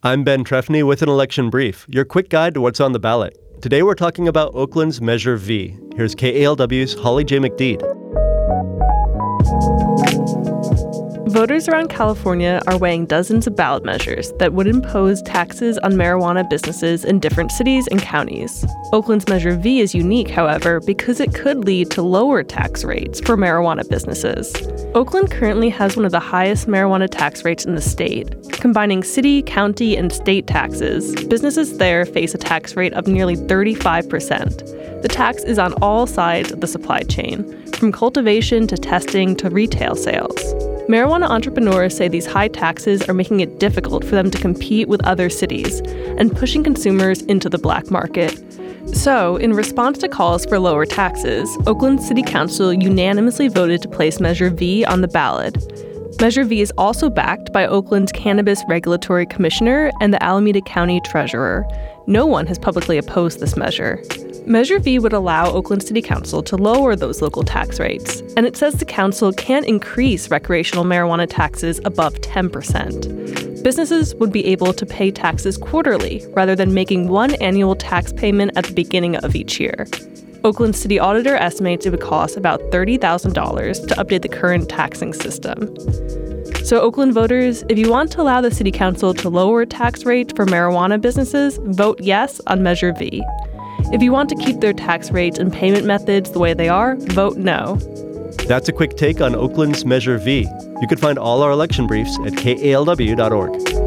I'm Ben Trefny with an election brief, your quick guide to what's on the ballot. Today we're talking about Oakland's Measure V. Here's KALW's Holly J. McDede. Voters around California are weighing dozens of ballot measures that would impose taxes on marijuana businesses in different cities and counties. Oakland's Measure V is unique, however, because it could lead to lower tax rates for marijuana businesses. Oakland currently has one of the highest marijuana tax rates in the state. Combining city, county, and state taxes, businesses there face a tax rate of nearly 35%. The tax is on all sides of the supply chain, from cultivation to testing to retail sales. Marijuana entrepreneurs say these high taxes are making it difficult for them to compete with other cities and pushing consumers into the black market. So, in response to calls for lower taxes, Oakland City Council unanimously voted to place Measure V on the ballot. Measure V is also backed by Oakland's Cannabis Regulatory Commissioner and the Alameda County Treasurer. No one has publicly opposed this measure. Measure V would allow Oakland City Council to lower those local tax rates, and it says the council can't increase recreational marijuana taxes above 10%. Businesses would be able to pay taxes quarterly rather than making one annual tax payment at the beginning of each year. Oakland City Auditor estimates it would cost about $30,000 to update the current taxing system. So Oakland voters, if you want to allow the City Council to lower tax rates for marijuana businesses, vote yes on Measure V. If you want to keep their tax rates and payment methods the way they are, vote no. That's a quick take on Oakland's Measure V. You can find all our election briefs at kalw.org.